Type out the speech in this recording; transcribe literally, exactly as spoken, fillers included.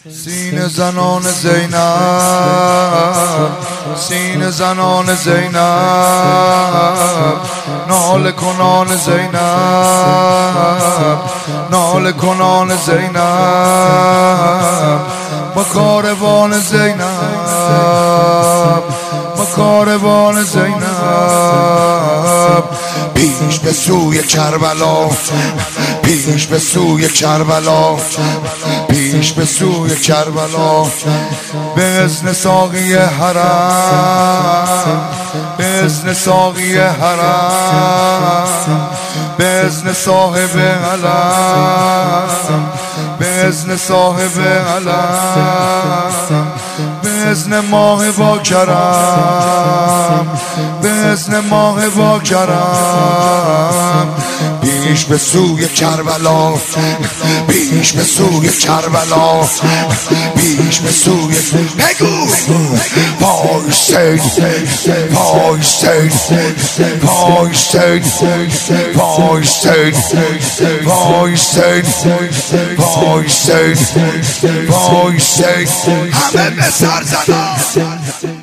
سینه زنان زینب، سینه زنان زینب، ناله کنان زینب، ناله کنان زینب، با کاروان زینب، با کاروان زینب، پیش به سوی کربلا، پیش به سوی کربلا، پیش به سوی کربلا، به اذن ساقی حرم، به اذن ساقی حرم، به اذن صاحب علم، به اذن صاحب علم، به اذن ماه با کرم، به اذن ماه با کرم، پیش به سوی کربلا، پیش به سوی کربلا، پیش به سوی بگو پای سید، پای سید، پای سید، پای سید، پای سید، پای سید، پای سید، همه به سر زدن.